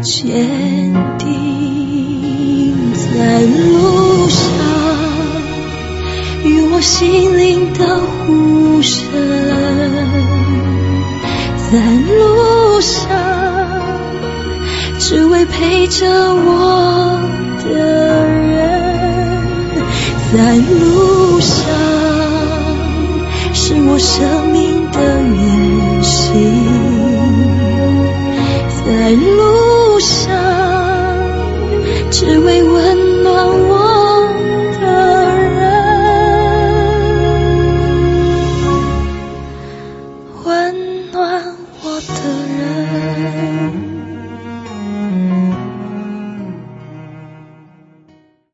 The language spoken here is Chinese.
坚定，在路上与我心灵的呼声，在路上只为陪着我的人，在路上是我生命的原型，在路上只为